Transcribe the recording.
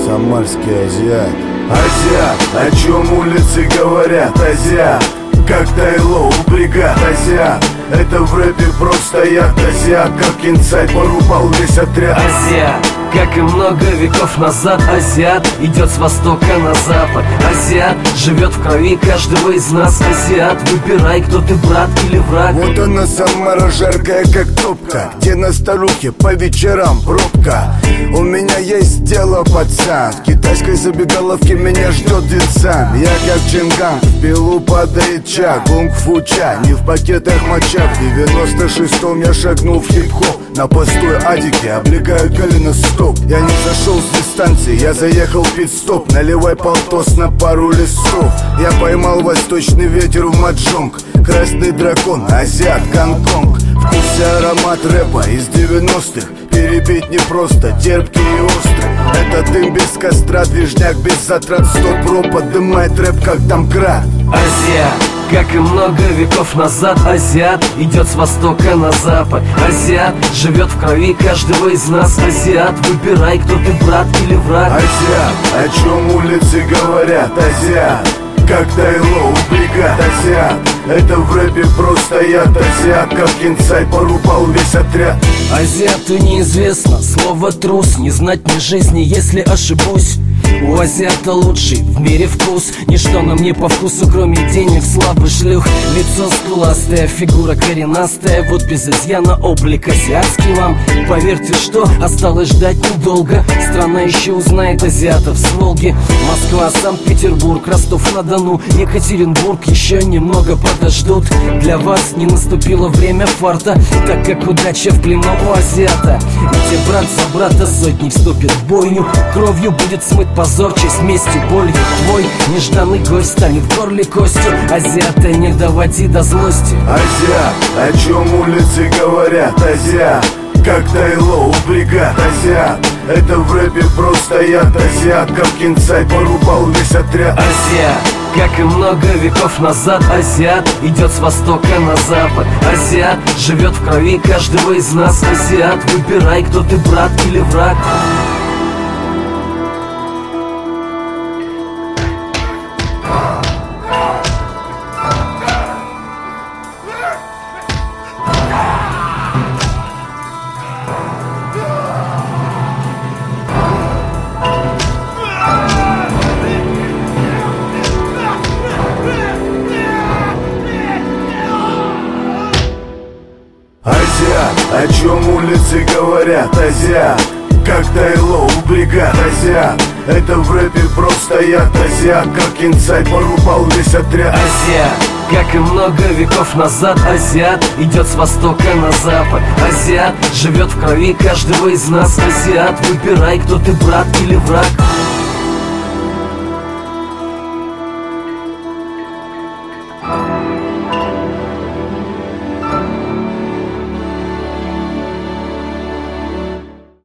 самарский азиат. Азиат, о чем улицы говорят, азиат, как Тайлоу, бригад, азиат. Это в рэпе просто яд, азиат, как инсайд порубал весь отряд. Азиат, как и много веков назад, азиат идет с востока на запад. Азиат живет в крови каждого из нас. Азиат, выбирай, кто ты, брат или враг. Вот она Самара, жаркая как топка, где на старухе по вечерам пробка. У меня есть дело, пацан, в китайской забегаловке меня ждет дитсан. Я как Чинган, в пилу падает чак, кунг-фу ча, не в пакетах моча. В 96-м я шагнул в хип-хоп, на постой адики облегают колено стоп. Я не зашел с дистанции, я заехал в пит-стоп. Наливай полтос на пару листов. Я поймал восточный ветер в маджонг, красный дракон, азиат, Гонконг. Вкус и аромат рэпа из 90-х перебить непросто, терпкий и острый. Это дым без костра, движняк без затрат. 100 про подымает рэп как домкрат. Азиат, как и много веков назад, азиат идет с востока на запад. Азиат живет в крови каждого из нас. Азиат, выбирай, кто ты, брат или враг. Азиат, о чем улицы говорят, азиат, как Тайлоу, бригад, азиат. Это в рэпе просто яд, азиат, как инсайд порубал весь отряд. Азиату неизвестно слово трус, не знать мне жизни, если ошибусь. У азиата лучший в мире вкус. Ничто нам не по вкусу, кроме денег, славы, шлюх. Лицо скуластое, фигура коренастая. Вот без изъяна облик азиатский вам. Поверьте, что осталось ждать недолго. Страна еще узнает азиатов с Волги. Москва, Санкт-Петербург, Ростов-на-Дону, Екатеринбург еще немного подождут. Для вас не наступило время фарта, так как удача в плену у азиата. Где брат за брата сотни вступит в бойню. Кровью будет смыт позор, честь, местью, болью. Твой нежданный гость станет в горле костью. Азиата не доводи до злости. Азиат, о чем улицы говорят, азиат, как Тайлоу, бригад, азиат. Это в рэпе просто яд, азиат, как инсайд порубал весь отряд. Азиат, как и много веков назад, азиат идет с востока на запад. Азиат живет в крови каждого из нас. Азиат, выбирай, кто ты, брат или враг. Азиат, о чем улицы говорят, азиат, как Тайлоу, бригад, азиат. Это в рэпе просто яд, азиат, как инсайд порубал весь отряд. Азиат, как и много веков назад, азиат идет с востока на запад. Азиат живет в крови каждого из нас. Азиат, выбирай, кто ты, брат или враг.